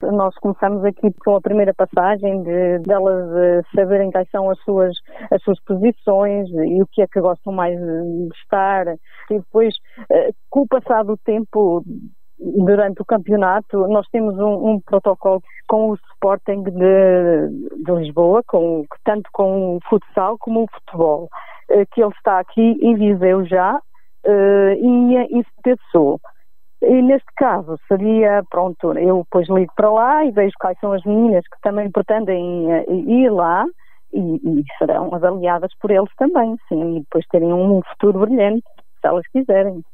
nós começamos aqui com a primeira passagem delas saberem quais são as suas posições e o que é que gostam mais de estar. E depois, com o passar do tempo, durante o campeonato, nós temos um protocolo com o Sporting de Lisboa, tanto com o futsal como o futebol, que ele está aqui em Viseu já e em Setúbal. E neste caso seria, pronto, eu depois ligo para lá e vejo quais são as meninas que também pretendem ir lá e serão avaliadas por eles também, sim, e depois terem um futuro brilhante, se elas quiserem.